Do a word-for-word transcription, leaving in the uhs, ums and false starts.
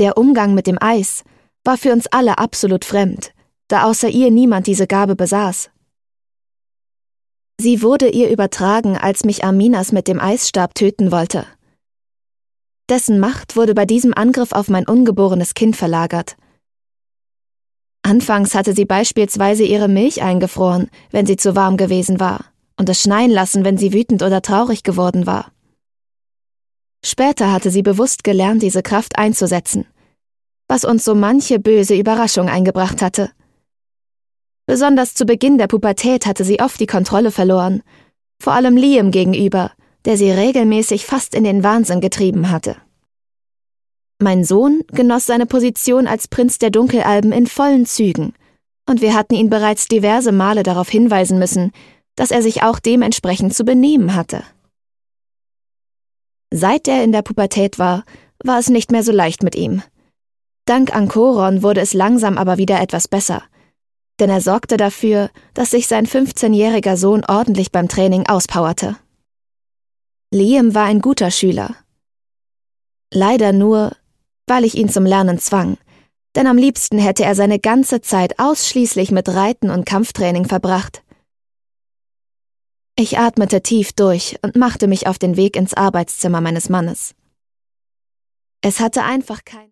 Der Umgang mit dem Eis war für uns alle absolut fremd, da außer ihr niemand diese Gabe besaß. Sie wurde ihr übertragen, als mich Arminas mit dem Eisstab töten wollte. Dessen Macht wurde bei diesem Angriff auf mein ungeborenes Kind verlagert. Anfangs hatte sie beispielsweise ihre Milch eingefroren, wenn sie zu warm gewesen war, und es schneien lassen, wenn sie wütend oder traurig geworden war. Später hatte sie bewusst gelernt, diese Kraft einzusetzen, was uns so manche böse Überraschung eingebracht hatte. Besonders zu Beginn der Pubertät hatte sie oft die Kontrolle verloren, vor allem Liam gegenüber, der sie regelmäßig fast in den Wahnsinn getrieben hatte. Mein Sohn genoss seine Position als Prinz der Dunkelalben in vollen Zügen, und wir hatten ihn bereits diverse Male darauf hinweisen müssen, dass er sich auch dementsprechend zu benehmen hatte. Seit er in der Pubertät war, war es nicht mehr so leicht mit ihm. Dank Anchoron wurde es langsam aber wieder etwas besser, denn er sorgte dafür, dass sich sein fünfzehnjähriger Sohn ordentlich beim Training auspowerte. Liam war ein guter Schüler. Leider nur, weil ich ihn zum Lernen zwang, denn am liebsten hätte er seine ganze Zeit ausschließlich mit Reiten und Kampftraining verbracht. Ich atmete tief durch und machte mich auf den Weg ins Arbeitszimmer meines Mannes. Es hatte einfach kein